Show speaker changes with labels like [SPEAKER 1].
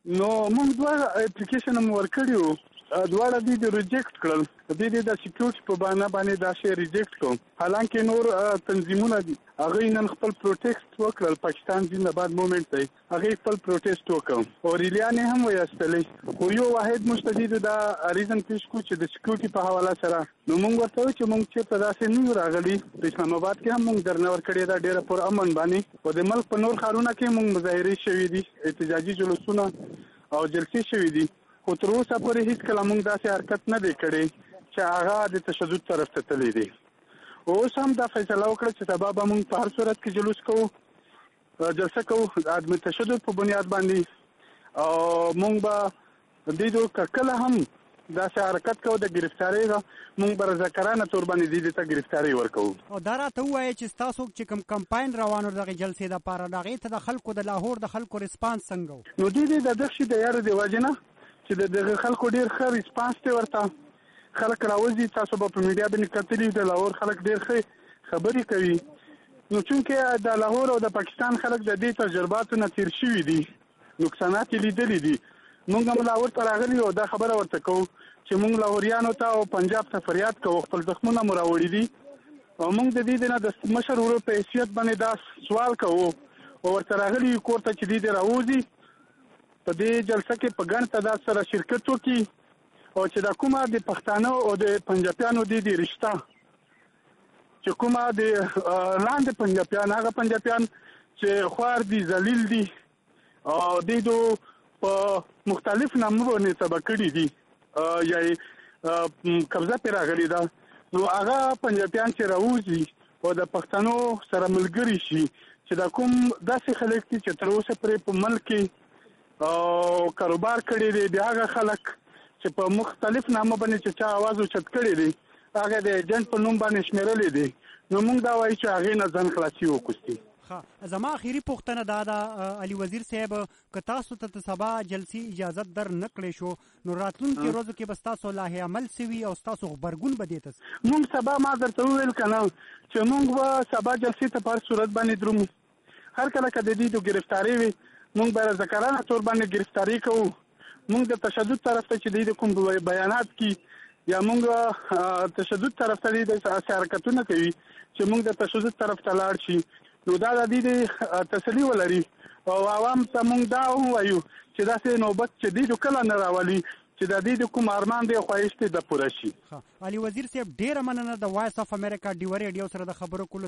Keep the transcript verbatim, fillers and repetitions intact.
[SPEAKER 1] نو موږ دوه اپلیکیشن مو ورکړي وو، دواړه دې د ریجیکټ کړل. دې دې د سکیورټي په بهانه باندې دا شی ریجیکټ کړو. حالانکه نور تنظیمونه دي هغه نن خپل پروټیکټ وکړل. پاکستان زنده‌باد موومېنټ دی، هغه خپل پروټیسټ وکړ او ریلیانې هم ویستلې. خو یو واحد مستجد دا ریزن پیش کو چې د سکیورټي په حواله سره نو موږ ورته چې موږ چې په داسې نه راغلي. په اسلام آباد کې هم موږ درنه ورکړې دا ډېره پر امن باندې او د ملک په نور ښارونو کې موږ مظاهرې شوي دي، احتجاجي جلوسونه او جلسې شوي دي. خو تر اوسه پورې هیڅ کله موږ داسې حرکت نه دی کړی چې هغه د تشدد طرف ته تللی دی. اوس هم دا فیصله وکړه چې سبا به موږ په هر صورت کې جلوس کوو، جلسه کوو د عدم تشدد په بنیاد باندې، او موږ به د دې کله هم داسې حرکت کوو د ګرفتارۍ موږ به رضاکارانه طور باندې دې ته ګرفتارۍ ورکوو.
[SPEAKER 2] او دا راته ووایه چې ستاسو چې کوم کمپاین روان و دغې جلسې دپاره د هغې ته د خلکو د لاهور د خلکو ریسپانس څنګه و؟
[SPEAKER 1] نو دې دې د دغه شي د یارو د وجې نه چې د دغه خلکو ډېر ښه ریسپانس دی ورته. خلک راوځي، تاسو به په میډیا باندې کتلي د لاهور خلک ډېر ښه خبرې کوي. نو چونکې د لاهور او د پاکستان خلک د دې تجرباتو نه تېر شوي دي، نقصانات یې لیدلي دي. موږ هم لاهور ته راغلي او دا خبره ورته کوو چې موږ لاهوریانو ته او پنجاب ته فریاد کوو، خپل زخمونه مو راوړي دي او موږ د دې نه د مشر ورور په حیثیت باندې دا سوال کوو او ورته راغلي کور ته چې دې راوځي په دې جلسه کې په ګڼ تعداد سره شرکت وکړي او چې دا کومه د پښتانه او د پنجابیانو د دې رشته چې کومه د لاندې پنجابیان، هغه پنجابیان چې خوار دي، ذلیل دي او د دې په مختلف نامو باندې سبا کړي دي یا قبضه پرې راغلې ده، نو هغه پنجابیان چې راوځي او د پښتنو سره ملګري شي چې دا کوم داسې خلک دي چې تر اوسه پرې په ملک کې او کاروبار کړی دی، د هغه خلک چې په مختلف نامو باندې چې چا आवाज اوچت کړی دی هغه د ایجنټ په نوم باندې شمیرلې دي. نو موږ دا وایو چې هغې نه ځان خلاصي وکړو.
[SPEAKER 2] ښه، زما اخري پوښتنه دا ده علي وزیر صاحب، که تاسو ته سبا جلسې اجازت در نه کړی شو نو راتلونکي ورځو کې به ستاسو لاهې عمل سوي او ستاسو غبرګون به دې ته
[SPEAKER 1] موږ سبا ما درته وویل که نه چې موږ به سبا جلسې ته په هر صورت باندې درومو. هر کله که د دې د ګرفتارۍ وي موږ به رضاکارانه طور باندې ګرفتاري کوو. موږ د تشدد طرف ته چې د کوم بیانات کې یا موږ تشدد طرف ته د حرکتونه کوي چې موږ د تشدد طرف ته لاړ شي، نو دا د دې تسلي ولري او عوام ته موږ دا ووایو چې داسې نوبت چې دی کله نه راولي چې د دې کوم ارمان دی خواهش دی د پوره شي.
[SPEAKER 2] علي وزیر صاحب ډېره مننه د وایس اف امریکا ډیو ریډیو سره د خبرو کولو